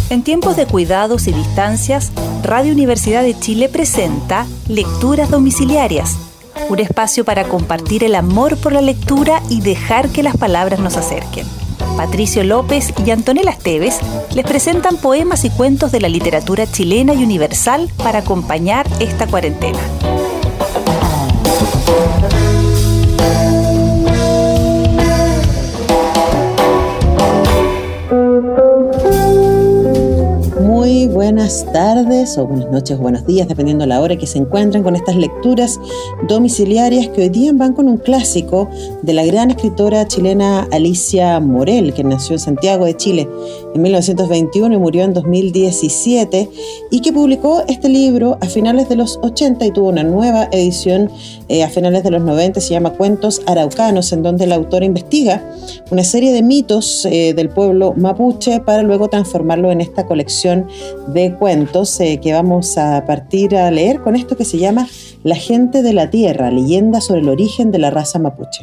En tiempos de cuidados y distancias, Radio Universidad de Chile presenta Lecturas Domiciliarias, un espacio para compartir el amor por la lectura y dejar que las palabras nos acerquen. Patricio López y Antonella Esteves les presentan poemas y cuentos de la literatura chilena y universal para acompañar esta cuarentena. Muy buenas tardes o buenas noches o buenos días, dependiendo de la hora que se encuentren con estas lecturas domiciliarias que hoy día van con un clásico de la gran escritora chilena Alicia Morel, que nació en Santiago de Chile en 1921 y murió en 2017, y que publicó este libro a finales de los 80 y tuvo una nueva edición a finales de los 90, se llama Cuentos Araucanos, en donde la autora investiga una serie de mitos del pueblo mapuche para luego transformarlo en esta colección de cuentos que vamos a partir a leer con esto que se llama La gente de la tierra, leyenda sobre el origen de la raza mapuche.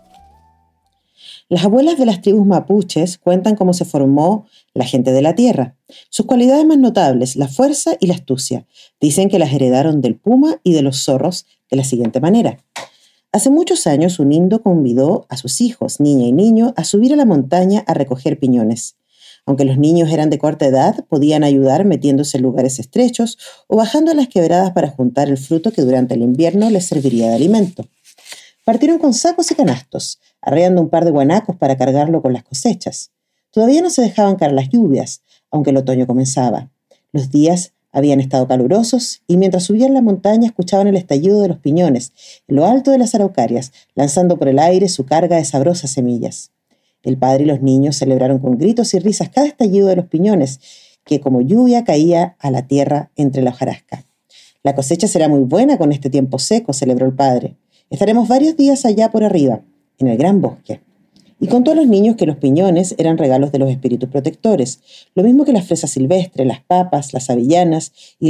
Las abuelas de las tribus mapuches cuentan cómo se formó la gente de la tierra. Sus cualidades más notables, la fuerza y la astucia. Dicen que las heredaron del puma y de los zorros de la siguiente manera. Hace muchos años un indo convidó a sus hijos, niña y niño, a subir a la montaña a recoger piñones. Aunque los niños eran de corta edad, podían ayudar metiéndose en lugares estrechos o bajando a las quebradas para juntar el fruto que durante el invierno les serviría de alimento. Partieron con sacos y canastos, arreando un par de guanacos para cargarlo con las cosechas. Todavía no se dejaban caer las lluvias, aunque el otoño comenzaba. Los días habían estado calurosos y mientras subían la montaña escuchaban el estallido de los piñones en lo alto de las araucarias, lanzando por el aire su carga de sabrosas semillas. El padre y los niños celebraron con gritos y risas cada estallido de los piñones, que como lluvia caía a la tierra entre la hojarasca. La cosecha será muy buena con este tiempo seco, celebró el padre. Estaremos varios días allá por arriba, en el gran bosque. Y contó a los niños que los piñones eran regalos de los espíritus protectores, lo mismo que las fresas silvestres, las papas, las avellanas y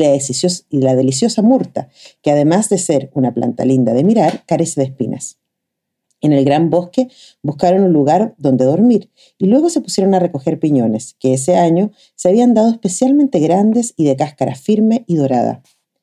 la deliciosa murta, que además de ser una planta linda de mirar, carece de espinas. En el gran bosque buscaron un lugar donde dormir y luego se pusieron a recoger piñones, que ese año se habían dado especialmente grandes y de cáscara firme y dorada.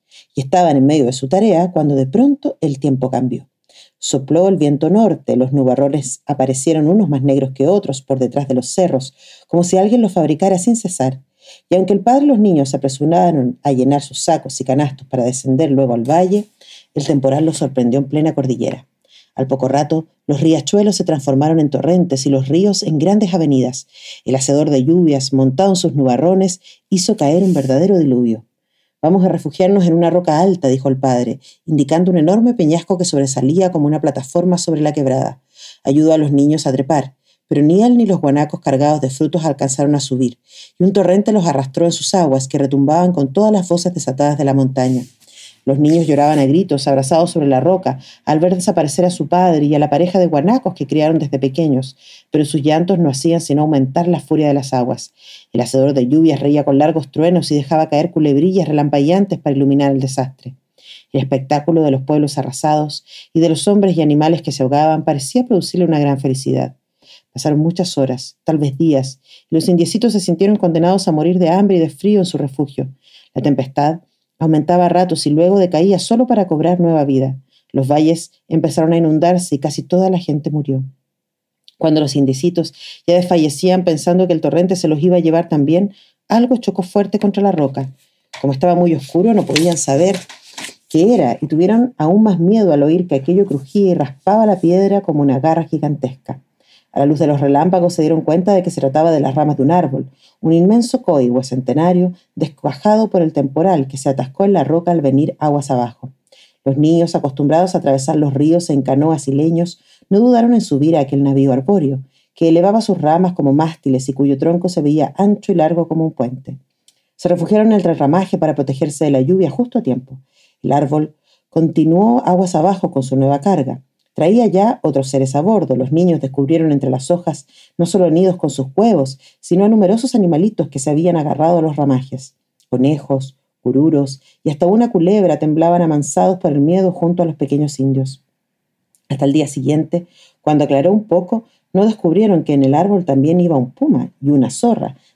Y estaban en medio de su tarea cuando de pronto el tiempo cambió. Sopló el viento norte, los nubarrones aparecieron unos más negros que otros por detrás de los cerros, como si alguien los fabricara sin cesar. Y aunque el padre y los niños se apresuraron a llenar sus sacos y canastos para descender luego al valle, el temporal los sorprendió en plena cordillera. Al poco rato, los riachuelos se transformaron en torrentes y los ríos en grandes avenidas. El hacedor de lluvias, montado en sus nubarrones, hizo caer un verdadero diluvio. «Vamos a refugiarnos en una roca alta», dijo el padre, indicando un enorme peñasco que sobresalía como una plataforma sobre la quebrada. Ayudó a los niños a trepar, pero ni él ni los guanacos cargados de frutos alcanzaron a subir, y un torrente los arrastró en sus aguas que retumbaban con todas las voces desatadas de la montaña. Los niños lloraban a gritos, abrazados sobre la roca, al ver desaparecer a su padre y a la pareja de guanacos que criaron desde pequeños, pero sus llantos no hacían sino aumentar la furia de las aguas. El hacedor de lluvias reía con largos truenos y dejaba caer culebrillas relampagueantes para iluminar el desastre. El espectáculo de los pueblos arrasados y de los hombres y animales que se ahogaban parecía producirle una gran felicidad. Pasaron muchas horas, tal vez días, y los indiecitos se sintieron condenados a morir de hambre y de frío en su refugio. La tempestad aumentaba a ratos y luego decaía solo para cobrar nueva vida. Los valles empezaron a inundarse y casi toda la gente murió. Cuando los indecitos ya desfallecían pensando que el torrente se los iba a llevar también, algo chocó fuerte contra la roca. Como estaba muy oscuro, no podían saber qué era y tuvieron aún más miedo al oír que aquello crujía y raspaba la piedra como una garra gigantesca. A la luz de los relámpagos se dieron cuenta de que se trataba de las ramas de un árbol, un inmenso coigüe centenario descuajado por el temporal que se atascó en la roca al venir aguas abajo. Los niños, acostumbrados a atravesar los ríos en canoas y leños, no dudaron en subir a aquel navío arbóreo, que elevaba sus ramas como mástiles y cuyo tronco se veía ancho y largo como un puente. Se refugiaron en el ramaje para protegerse de la lluvia justo a tiempo. El árbol continuó aguas abajo con su nueva carga. Traía ya otros seres a bordo. Los niños descubrieron entre las hojas no solo nidos con sus huevos, sino a numerosos animalitos que se habían agarrado a los ramajes. Conejos, cururos y hasta una culebra temblaban amansados por el miedo junto a los pequeños indios. Hasta el día siguiente, cuando aclaró un poco, no descubrieron que en el árbol también iba un puma y una zorra,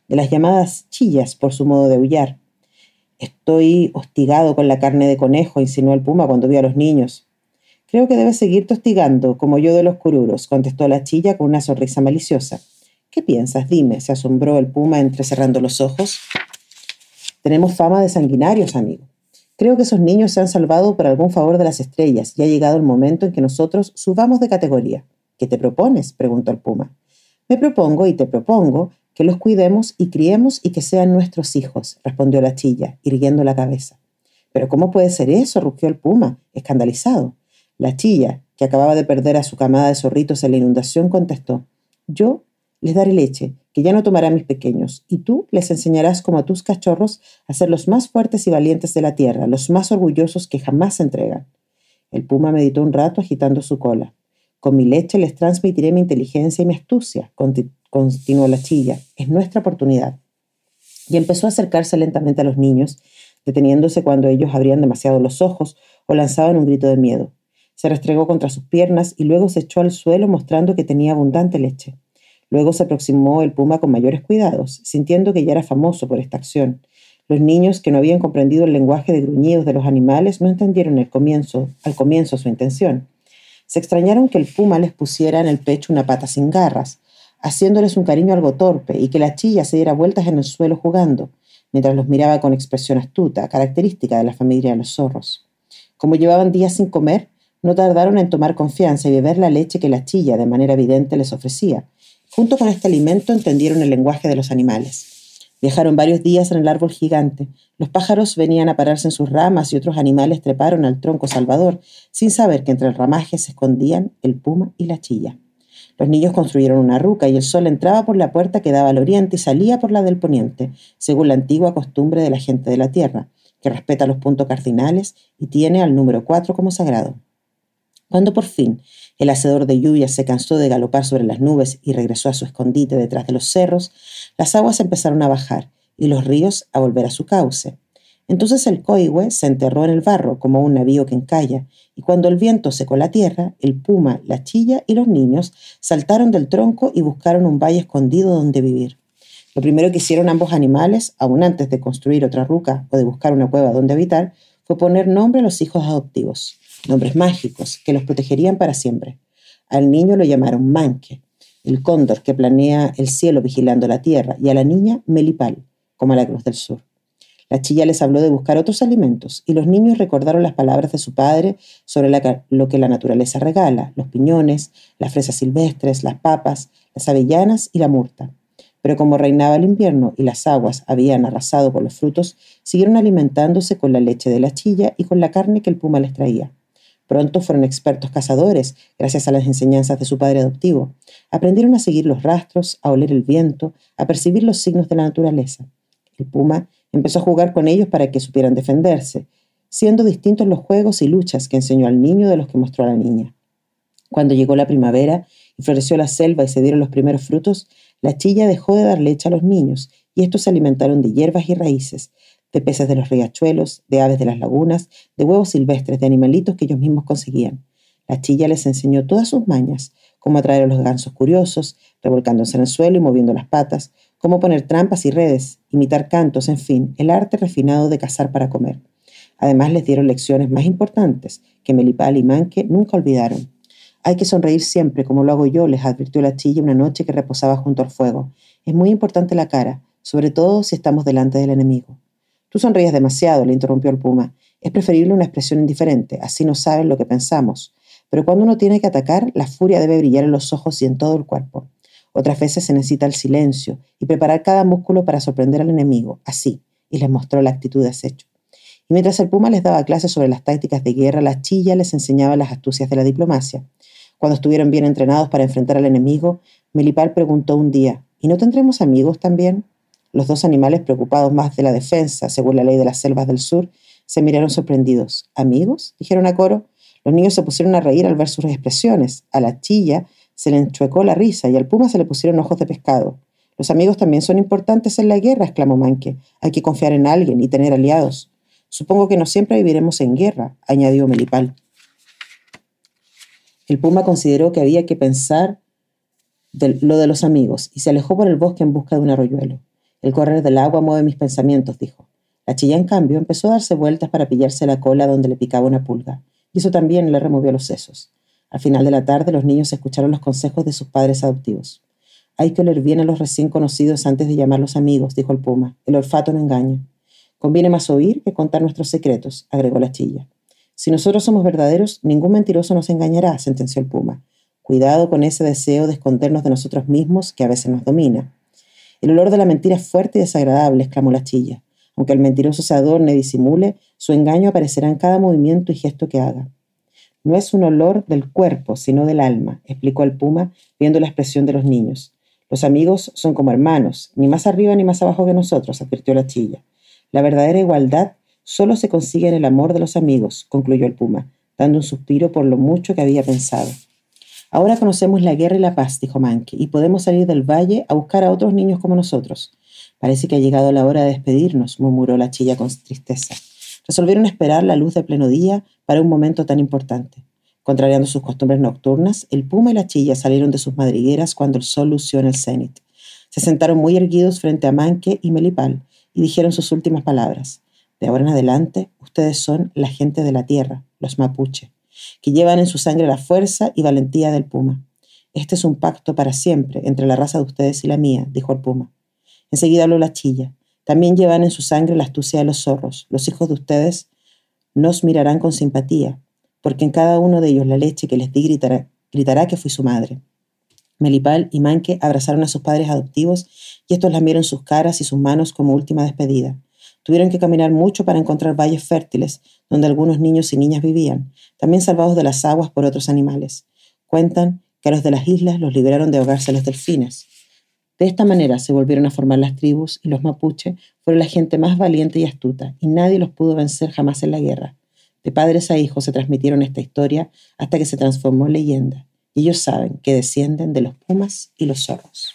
de las llamadas chillas por su modo de aullar. «Estoy hostigado con la carne de conejo», insinuó el puma cuando vio a los niños. «Creo que debes seguirte hostigando, como yo de los cururos», contestó la chilla con una sonrisa maliciosa. «¿Qué piensas? Dime», se asombró el puma entrecerrando los ojos. «Tenemos fama de sanguinarios, amigo. Creo que esos niños se han salvado por algún favor de las estrellas y ha llegado el momento en que nosotros subamos de categoría». «¿Qué te propones?», preguntó el puma. «Me propongo y te propongo que los cuidemos y criemos y que sean nuestros hijos», respondió la chilla, irguiendo la cabeza. «¿Pero cómo puede ser eso?», rugió el puma, escandalizado. La chilla, que acababa de perder a su camada de zorritos en la inundación, contestó: «Yo les daré leche, que ya no tomarán mis pequeños, y tú les enseñarás como a tus cachorros a ser los más fuertes y valientes de la tierra, los más orgullosos que jamás se entregan». El puma meditó un rato agitando su cola. «Con mi leche les transmitiré mi inteligencia y mi astucia», continuó la chilla. «Es nuestra oportunidad». Y empezó a acercarse lentamente a los niños, deteniéndose cuando ellos abrían demasiado los ojos o lanzaban un grito de miedo. Se restregó contra sus piernas y luego se echó al suelo mostrando que tenía abundante leche. Luego se aproximó el puma con mayores cuidados, sintiendo que ya era famoso por esta acción. Los niños, que no habían comprendido el lenguaje de gruñidos de los animales, no entendieron al comienzo su intención. Se extrañaron que el puma les pusiera en el pecho una pata sin garras, haciéndoles un cariño algo torpe, y que la chilla se diera vueltas en el suelo jugando, mientras los miraba con expresión astuta, característica de la familia de los zorros. Como llevaban días sin comer, no tardaron en tomar confianza y beber la leche que la chilla de manera evidente les ofrecía. Junto con este alimento entendieron el lenguaje de los animales. Viajaron varios días en el árbol gigante. Los pájaros venían a pararse en sus ramas y otros animales treparon al tronco salvador, sin saber que entre el ramaje se escondían el puma y la chilla. Los niños construyeron una ruca y el sol entraba por la puerta que daba al oriente y salía por la del poniente, según la antigua costumbre de la gente de la tierra, que respeta los puntos cardinales y tiene al número 4 como sagrado. Cuando por fin el hacedor de lluvias se cansó de galopar sobre las nubes y regresó a su escondite detrás de los cerros, las aguas empezaron a bajar y los ríos a volver a su cauce. Entonces el coihue se enterró en el barro como un navío que encalla, y cuando el viento secó la tierra, el puma, la chilla y los niños saltaron del tronco y buscaron un valle escondido donde vivir. Lo primero que hicieron ambos animales, aún antes de construir otra ruca o de buscar una cueva donde habitar, fue poner nombre a los hijos adoptivos, nombres mágicos que los protegerían para siempre. Al niño lo llamaron Manque, el cóndor que planea el cielo vigilando la tierra, y a la niña Melipal, como a la Cruz del Sur. La chilla les habló de buscar otros alimentos, y los niños recordaron las palabras de su padre sobre lo que la naturaleza regala: los piñones, las fresas silvestres, las papas, las avellanas y la murta. Pero como reinaba el invierno y las aguas habían arrasado por los frutos, siguieron alimentándose con la leche de la chilla y con la carne que el puma les traía. Pronto fueron expertos cazadores, gracias a las enseñanzas de su padre adoptivo. Aprendieron a seguir los rastros, a oler el viento, a percibir los signos de la naturaleza. El puma empezó a jugar con ellos para que supieran defenderse, siendo distintos los juegos y luchas que enseñó al niño de los que mostró a la niña. Cuando llegó la primavera y floreció la selva y se dieron los primeros frutos, la chilla dejó de dar leche a los niños, y estos se alimentaron de hierbas y raíces, de peces de los riachuelos, de aves de las lagunas, de huevos silvestres, de animalitos que ellos mismos conseguían. La chilla les enseñó todas sus mañas, cómo atraer a los gansos curiosos, revolcándose en el suelo y moviendo las patas, cómo poner trampas y redes, imitar cantos, en fin, el arte refinado de cazar para comer. Además les dieron lecciones más importantes, que Melipal y Manque nunca olvidaron. «Hay que sonreír siempre, como lo hago yo», les advirtió la chilla una noche que reposaba junto al fuego. «Es muy importante la cara, sobre todo si estamos delante del enemigo». «Tú sonríes demasiado», le interrumpió el puma. «Es preferible una expresión indiferente, así no saben lo que pensamos. Pero cuando uno tiene que atacar, la furia debe brillar en los ojos y en todo el cuerpo. Otras veces se necesita el silencio y preparar cada músculo para sorprender al enemigo, así», y les mostró la actitud de acecho. Y mientras el puma les daba clases sobre las tácticas de guerra, la chilla les enseñaba las astucias de la diplomacia. Cuando estuvieron bien entrenados para enfrentar al enemigo, Melipal preguntó un día: «¿Y no tendremos amigos también?». Los dos animales, preocupados más de la defensa, según la ley de las selvas del sur, se miraron sorprendidos. «¿Amigos?», dijeron a coro. Los niños se pusieron a reír al ver sus expresiones. A la chilla se le enchuecó la risa y al puma se le pusieron ojos de pescado. «Los amigos también son importantes en la guerra», exclamó Manque. «Hay que confiar en alguien y tener aliados». «Supongo que no siempre viviremos en guerra», añadió Melipal. El puma consideró que había que pensar lo de los amigos y se alejó por el bosque en busca de un arroyuelo. El correr del agua mueve mis pensamientos, dijo. La chilla, en cambio, empezó a darse vueltas para pillarse la cola donde le picaba una pulga, y eso también le removió los sesos. Al final de la tarde, los niños escucharon los consejos de sus padres adoptivos. Hay que oler bien a los recién conocidos antes de llamarlos amigos, dijo el puma. El olfato no engaña. Conviene más oír que contar nuestros secretos, agregó la chilla. Si nosotros somos verdaderos, ningún mentiroso nos engañará, sentenció el puma. Cuidado con ese deseo de escondernos de nosotros mismos que a veces nos domina. El olor de la mentira es fuerte y desagradable, exclamó la chilla. Aunque el mentiroso se adorne y disimule, su engaño aparecerá en cada movimiento y gesto que haga. No es un olor del cuerpo, sino del alma, explicó el puma, viendo la expresión de los niños. Los amigos son como hermanos, ni más arriba ni más abajo que nosotros, advirtió la chilla. La verdadera igualdad solo se consigue en el amor de los amigos, concluyó el puma, dando un suspiro por lo mucho que había pensado. Ahora conocemos la guerra y la paz, dijo Mankey, y podemos salir del valle a buscar a otros niños como nosotros. Parece que ha llegado la hora de despedirnos, murmuró la chilla con tristeza. Resolvieron esperar la luz de pleno día para un momento tan importante. Contrariando sus costumbres nocturnas, el puma y la chilla salieron de sus madrigueras cuando el sol lució en el cenit. Se sentaron muy erguidos frente a Mankey y Melipal y dijeron sus últimas palabras. De ahora en adelante, ustedes son la gente de la tierra, los mapuche, que llevan en su sangre la fuerza y valentía del puma. Este es un pacto para siempre entre la raza de ustedes y la mía, dijo el puma. Enseguida habló la chilla. También llevan en su sangre la astucia de los zorros. Los hijos de ustedes nos mirarán con simpatía, porque en cada uno de ellos la leche que les di gritará que fui su madre. Melipal y Mankey abrazaron a sus padres adoptivos y estos lamieron sus caras y sus manos como última despedida. Tuvieron que caminar mucho para encontrar valles fértiles donde algunos niños y niñas vivían, también salvados de las aguas por otros animales. Cuentan que a los de las islas los liberaron de ahogarse los delfines. De esta manera se volvieron a formar las tribus y los mapuche fueron la gente más valiente y astuta y nadie los pudo vencer jamás en la guerra. De padres a hijos se transmitieron esta historia hasta que se transformó en leyenda y ellos saben que descienden de los pumas y los zorros.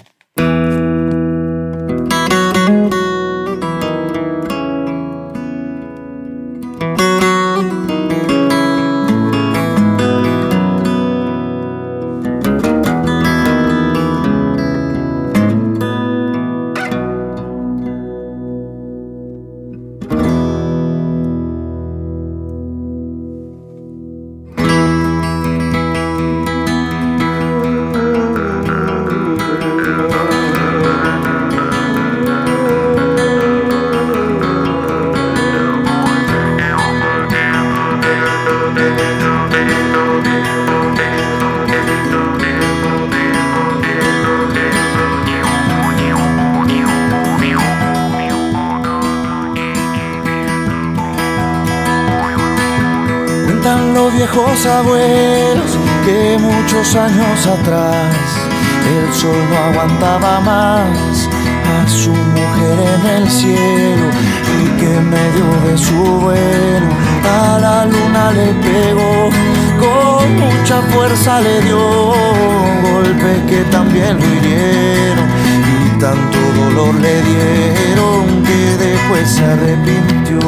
Los viejos abuelos que muchos años atrás el sol no aguantaba más a su mujer en el cielo y que en medio de su vuelo a la luna le pegó, con mucha fuerza le dio golpes que también lo hirieron y tanto dolor le dieron que después se arrepintió.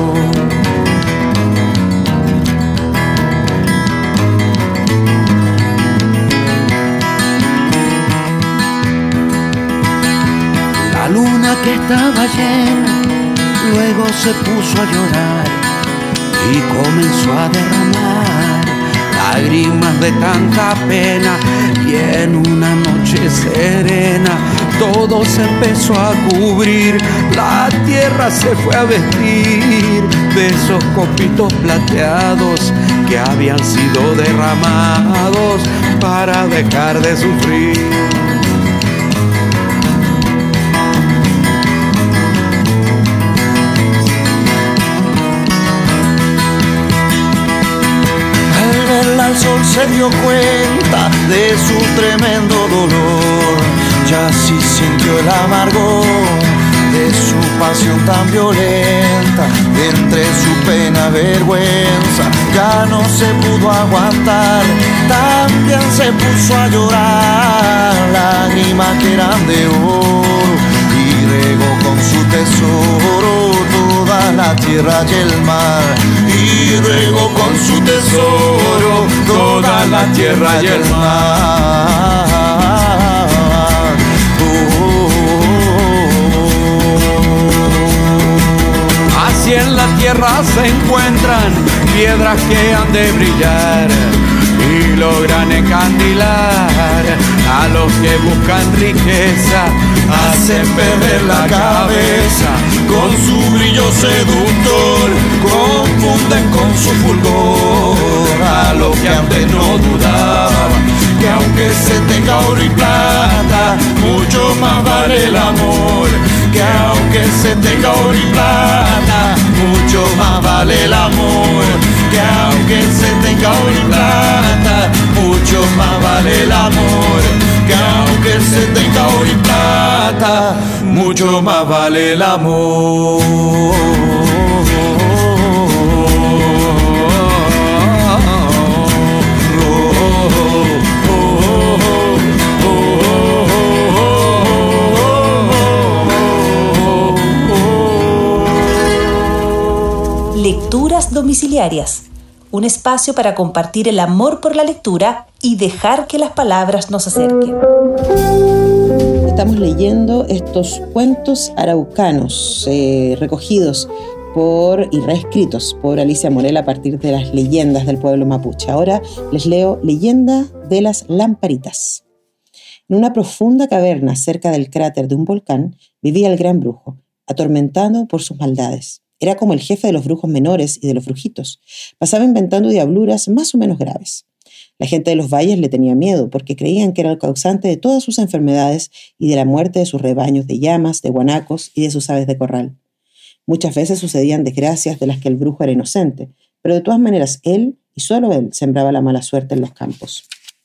La luna que estaba llena luego se puso a llorar y comenzó a derramar lágrimas de tanta pena, y en una noche serena todo se empezó a cubrir, la tierra se fue a vestir de esos copitos plateados que habían sido derramados para dejar de sufrir. El sol se dio cuenta de su tremendo dolor, ya sí sintió el amargor de su pasión tan violenta, de entre su pena vergüenza, ya no se pudo aguantar, también se puso a llorar, lágrimas que eran de oro, y regó con su tesoro toda la tierra y el mar, y regó con su tesoro toda la tierra y el mar. Oh, oh, oh, oh. tierra se encuentran piedras que han de brillar y logran encandilar a los que buscan riqueza, hacen perder la cabeza con su brillo seductor, confunden con su fulgor a los que antes no dudaban que aunque se tenga oro y plata, mucho más vale el amor. Que aunque se tenga oro y plata, mucho más vale el amor. Que aunque se tenga oro y plata, mucho más vale el amor. Que aunque se tenga oro y plata, mucho más vale el amor. Lecturas domiciliarias, un espacio para compartir el amor por la lectura y dejar que las palabras nos acerquen. Estamos leyendo estos cuentos araucanos recogidos y reescritos por Alicia Morel a partir de las leyendas del pueblo mapuche. Ahora les leo Leyenda de las Lamparitas. En una profunda caverna cerca del cráter de un volcán vivía el gran brujo, atormentado por sus maldades. Era como el jefe de los brujos menores y de los brujitos. Pasaba inventando diabluras más o menos graves. La gente de los valles le tenía miedo porque creían que era el causante de todas sus enfermedades y de la muerte de sus rebaños de llamas, de guanacos y de sus aves de corral. Muchas veces sucedían desgracias de las que el brujo era inocente, pero de todas maneras él, y solo él, sembraba la mala suerte en los campos.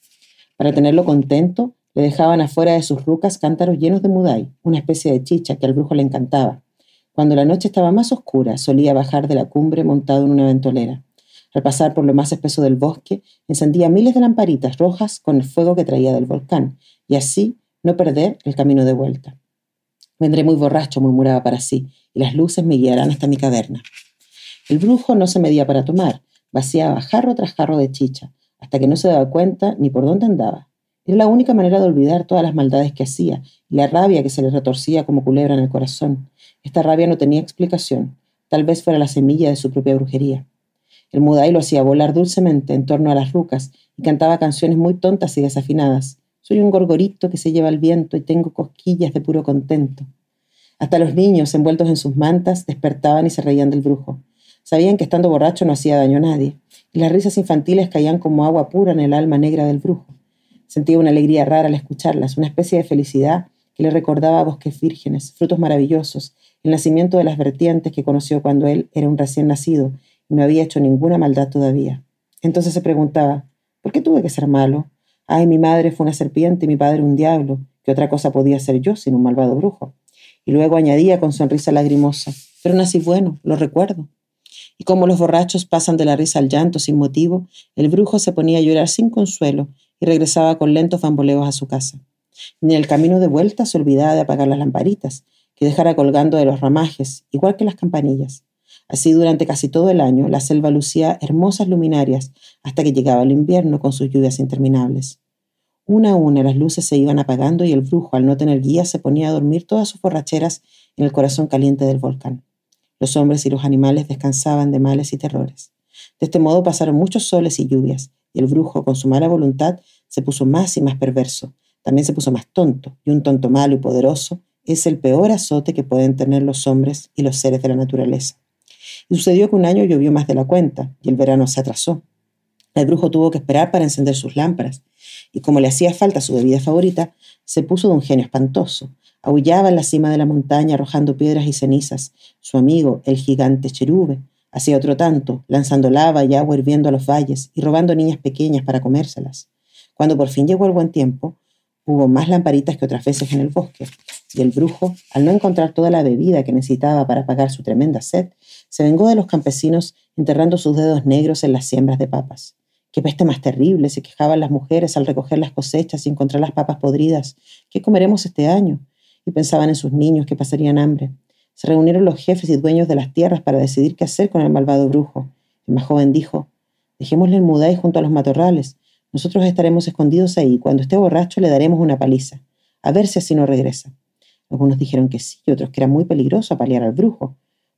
Para tenerlo contento, le dejaban afuera de sus rucas cántaros llenos de mudai, una especie de chicha que al brujo le encantaba. Cuando la noche estaba más oscura, solía bajar de la cumbre montado en una ventolera. Al pasar por lo más espeso del bosque, encendía miles de lamparitas rojas con el fuego que traía del volcán, y así no perder el camino de vuelta. Vendré muy borracho, murmuraba para sí, y las luces me guiarán hasta mi caverna. El brujo no se medía para tomar, vaciaba jarro tras jarro de chicha, hasta que no se daba cuenta ni por dónde andaba. Era la única manera de olvidar todas las maldades que hacía, y la rabia que se le retorcía como culebra en el corazón. Esta rabia no tenía explicación, tal vez fuera la semilla de su propia brujería. El mudai lo hacía volar dulcemente en torno a las rucas y cantaba canciones muy tontas y desafinadas. Soy un gorgorito que se lleva el viento y tengo cosquillas de puro contento. Hasta los niños, envueltos en sus mantas, despertaban y se reían del brujo. Sabían que estando borracho no hacía daño a nadie, y las risas infantiles caían como agua pura en el alma negra del brujo. Sentía una alegría rara al escucharlas, una especie de felicidad que le recordaba bosques vírgenes, frutos maravillosos, el nacimiento de las vertientes que conoció cuando él era un recién nacido y no había hecho ninguna maldad todavía. Entonces se preguntaba, ¿por qué tuve que ser malo? Ay, mi madre fue una serpiente y mi padre un diablo. ¿Qué otra cosa podía ser yo sin un malvado brujo? Y luego añadía con sonrisa lagrimosa, pero nací bueno, lo recuerdo. Y como los borrachos pasan de la risa al llanto sin motivo, el brujo se ponía a llorar sin consuelo y regresaba con lentos bamboleos a su casa. Y en el camino de vuelta se olvidaba de apagar las lamparitas, que dejara colgando de los ramajes, igual que las campanillas. Así durante casi todo el año la selva lucía hermosas luminarias hasta que llegaba el invierno con sus lluvias interminables. Una a una las luces se iban apagando y el brujo, al no tener guía, se ponía a dormir todas sus borracheras en el corazón caliente del volcán. Los hombres y los animales descansaban de males y terrores. De este modo pasaron muchos soles y lluvias, y el brujo, con su mala voluntad, se puso más y más perverso. También se puso más tonto, y un tonto malo y poderoso es el peor azote que pueden tener los hombres y los seres de la naturaleza. Y sucedió que un año llovió más de la cuenta, y el verano se atrasó. El brujo tuvo que esperar para encender sus lámparas, y como le hacía falta su bebida favorita, se puso de un genio espantoso. Aullaba en la cima de la montaña arrojando piedras y cenizas. Su amigo, el gigante Cherube, hacía otro tanto, lanzando lava y agua hirviendo a los valles y robando niñas pequeñas para comérselas. Cuando por fin llegó el buen tiempo, hubo más lamparitas que otras veces en el bosque, y el brujo, al no encontrar toda la bebida que necesitaba para apagar su tremenda sed, se vengó de los campesinos enterrando sus dedos negros en las siembras de papas. ¡Qué peste más terrible!, se quejaban las mujeres al recoger las cosechas y encontrar las papas podridas. ¿Qué comeremos este año? Y pensaban en sus niños que pasarían hambre. Se reunieron los jefes y dueños de las tierras para decidir qué hacer con el malvado brujo. El más joven dijo, dejémosle el mudai junto a los matorrales. Nosotros estaremos escondidos ahí. Cuando esté borracho le daremos una paliza. A ver si así no regresa. Algunos dijeron que sí y otros que era muy peligroso apalear al brujo.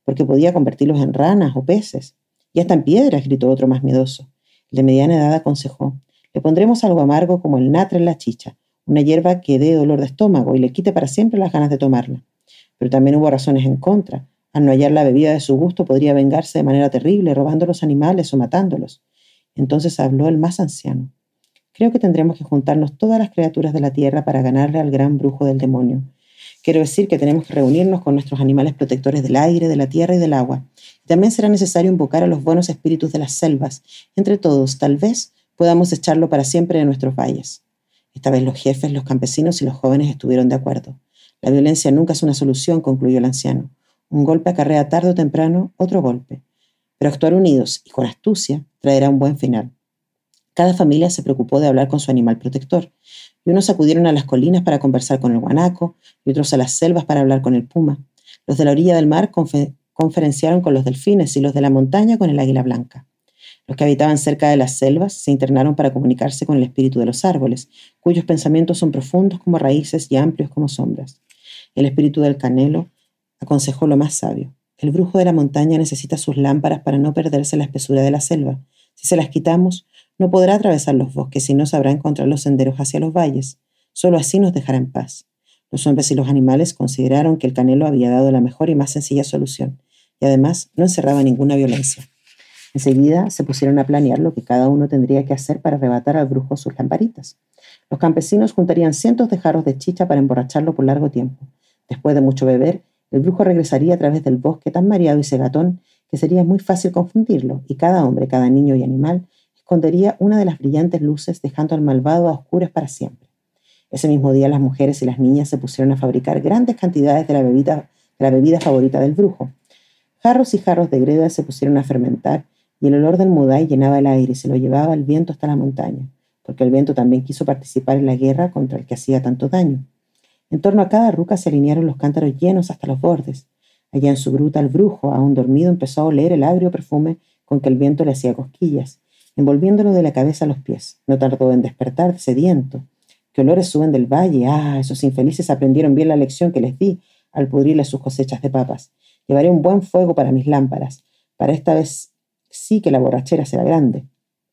porque podía convertirlos en ranas o peces. Y hasta en piedras, gritó otro más miedoso. El de mediana edad aconsejó: le pondremos algo amargo como el natre en la chicha, una hierba que dé dolor de estómago y le quite para siempre las ganas de tomarla. Pero también hubo razones en contra. Al no hallar la bebida de su gusto, podría vengarse de manera terrible, robando los animales o matándolos. Entonces habló el más anciano: creo que tendremos que juntarnos todas las criaturas de la tierra para ganarle al gran brujo del demonio. Quiero decir que tenemos que reunirnos con nuestros animales protectores del aire, de la tierra y del agua. También será necesario invocar a los buenos espíritus de las selvas. Entre todos, tal vez, podamos echarlo para siempre de nuestros valles. Esta vez los jefes, los campesinos y los jóvenes estuvieron de acuerdo. La violencia nunca es una solución, concluyó el anciano. Un golpe acarrea tarde o temprano otro golpe. Pero actuar unidos y con astucia traerá un buen final. Cada familia se preocupó de hablar con su animal protector, y unos acudieron a las colinas para conversar con el guanaco, y otros a las selvas para hablar con el puma. Los de la orilla del mar conferenciaron con los delfines y los de la montaña con el águila blanca. Los que habitaban cerca de las selvas se internaron para comunicarse con el espíritu de los árboles, cuyos pensamientos son profundos como raíces y amplios como sombras. El espíritu del canelo aconsejó lo más sabio: el brujo de la montaña necesita sus lámparas para no perderse la espesura de la selva. Si se las quitamos, no podrá atravesar los bosques y no sabrá encontrar los senderos hacia los valles. Solo así nos dejará en paz. Los hombres y los animales consideraron que el canelo había dado la mejor y más sencilla solución, y además no encerraba ninguna violencia. Enseguida se pusieron a planear lo que cada uno tendría que hacer para arrebatar al brujo sus lamparitas. Los campesinos juntarían cientos de jarros de chicha para emborracharlo por largo tiempo. Después de mucho beber, el brujo regresaría a través del bosque tan mareado y cegatón que sería muy fácil confundirlo, y cada hombre, cada niño y animal escondería una de las brillantes luces, dejando al malvado a oscuras para siempre. Ese mismo día las mujeres y las niñas se pusieron a fabricar grandes cantidades de la bebida favorita del brujo. Jarros y jarros de greda se pusieron a fermentar, y el olor del mudai llenaba el aire y se lo llevaba el viento hasta la montaña, porque el viento también quiso participar en la guerra contra el que hacía tanto daño. En torno a cada ruca se alinearon los cántaros llenos hasta los bordes. Allá en su gruta el brujo, aún dormido, empezó a oler el agrio perfume con que el viento le hacía cosquillas, envolviéndolo de la cabeza a los pies. No tardó en despertar sediento. ¿Qué olores suben del valle? Ah, esos infelices aprendieron bien la lección que les di al pudrirles sus cosechas de papas. Llevaré un buen fuego para mis lámparas. Para esta vez sí que la borrachera será grande.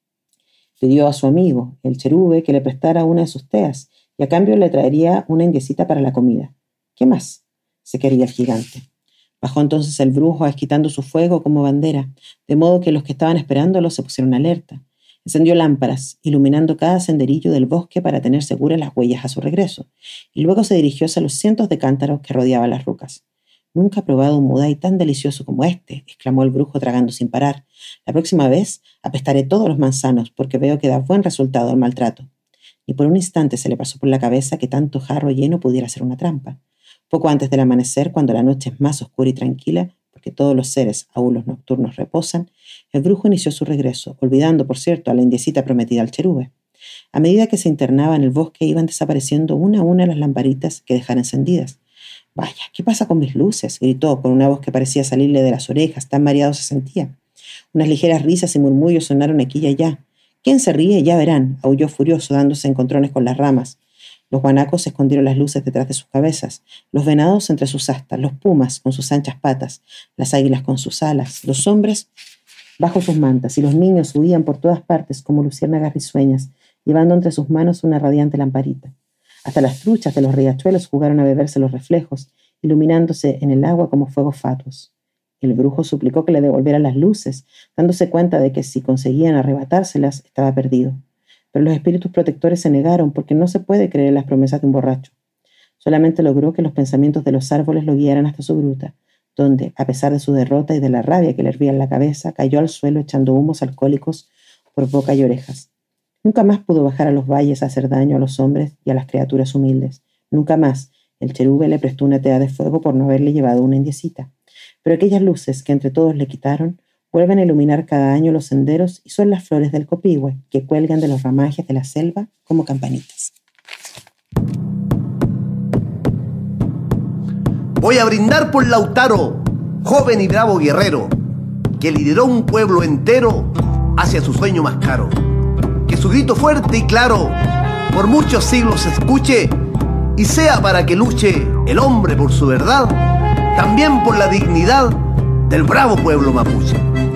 Pidió a su amigo, el cherube, que le prestara una de sus teas, y a cambio le traería una indiecita para la comida. ¿Qué más se quería el gigante? Bajó entonces el brujo, agitando su fuego como bandera, de modo que los que estaban esperándolo se pusieron alerta. Encendió lámparas, iluminando cada senderillo del bosque para tener seguras las huellas a su regreso, y luego se dirigió hacia los cientos de cántaros que rodeaban las rucas. «Nunca he probado un mudai tan delicioso como este», exclamó el brujo tragando sin parar. «La próxima vez apestaré todos los manzanos, porque veo que da buen resultado al maltrato». Ni por un instante se le pasó por la cabeza que tanto jarro lleno pudiera ser una trampa. Poco antes del amanecer, cuando la noche es más oscura y tranquila, porque todos los seres, aún los nocturnos, reposan, el brujo inició su regreso, olvidando, por cierto, a la indiecita prometida al cherube. A medida que se internaba en el bosque, iban desapareciendo una a una las lamparitas que dejara encendidas. «Vaya, ¿qué pasa con mis luces?», gritó con una voz que parecía salirle de las orejas, tan mareado se sentía. Unas ligeras risas y murmullos sonaron aquí y allá. «¿Quién se ríe? Ya verán», aulló furioso, dándose encontrones con las ramas. Los guanacos escondieron las luces detrás de sus cabezas, los venados entre sus astas, los pumas con sus anchas patas, las águilas con sus alas, los hombres bajo sus mantas, y los niños huían por todas partes como luciérnagas risueñas, llevando entre sus manos una radiante lamparita. Hasta las truchas de los riachuelos jugaron a beberse los reflejos, iluminándose en el agua como fuegos fatuos. El brujo suplicó que le devolvieran las luces, dándose cuenta de que si conseguían arrebatárselas estaba perdido. Pero los espíritus protectores se negaron, porque no se puede creer en las promesas de un borracho. Solamente logró que los pensamientos de los árboles lo guiaran hasta su gruta, donde, a pesar de su derrota y de la rabia que le hervía en la cabeza, cayó al suelo echando humos alcohólicos por boca y orejas. Nunca más pudo bajar a los valles a hacer daño a los hombres y a las criaturas humildes. Nunca más el cherube le prestó una tea de fuego por no haberle llevado una indiecita. Pero aquellas luces que entre todos le quitaron vuelven a iluminar cada año los senderos y son las flores del copihue que cuelgan de los ramajes de la selva como campanitas. Voy a brindar por Lautaro, joven y bravo guerrero, que lideró un pueblo entero hacia su sueño más caro. Que su grito fuerte y claro por muchos siglos se escuche y sea para que luche el hombre por su verdad, también por la dignidad del bravo pueblo mapuche.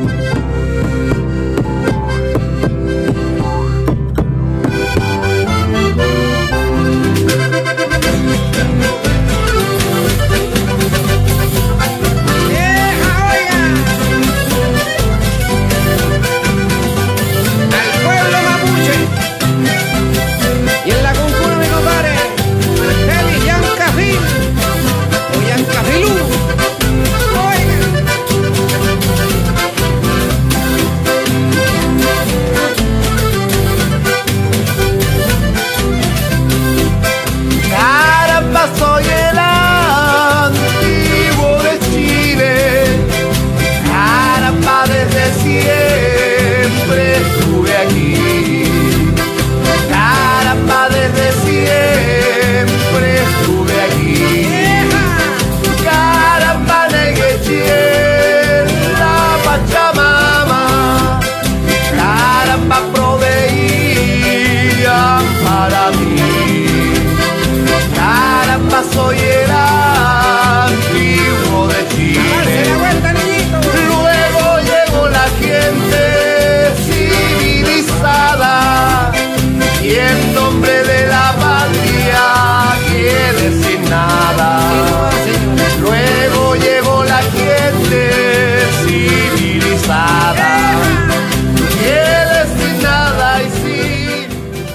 Soy el antiguo de Chile. Luego llegó la gente civilizada y en nombre de la patria quiere sin nada. Luego llegó la gente civilizada, quiere sin nada y sin...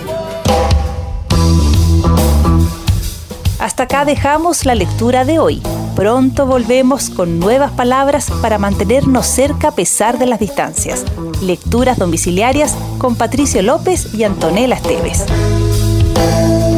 Hasta acá dejamos la lectura de hoy. Pronto volvemos con nuevas palabras para mantenernos cerca a pesar de las distancias. Lecturas domiciliarias con Patricio López y Antonella Esteves.